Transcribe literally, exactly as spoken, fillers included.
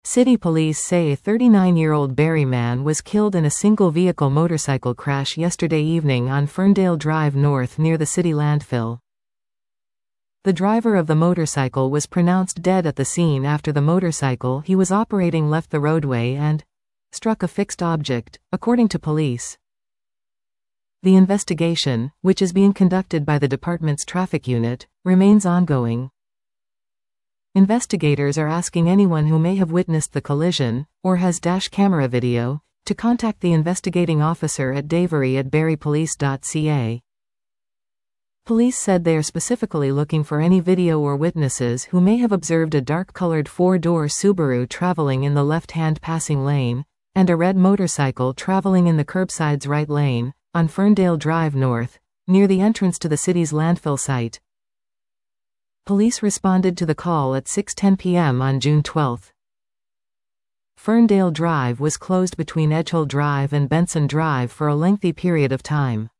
City police say a thirty-nine-year-old Barrie man was killed in a single-vehicle motorcycle crash yesterday evening on Ferndale Drive North near the city landfill. The driver of the motorcycle was pronounced dead at the scene after the motorcycle he was operating left the roadway and struck a fixed object, according to police. The investigation, which is being conducted by the department's traffic unit, remains ongoing. Investigators are asking anyone who may have witnessed the collision, or has dash camera video, to contact the investigating officer at davery at barrie police dot c a. Police said they are specifically looking for any video or witnesses who may have observed a dark-colored four-door Subaru traveling in the left-hand passing lane, and a red motorcycle traveling in the curbside's right lane, on Ferndale Drive North, near the entrance to the city's landfill site. Police responded to the call at six ten p m on June twelfth. Ferndale Drive was closed between Edgehill Drive and Benson Drive for a lengthy period of time.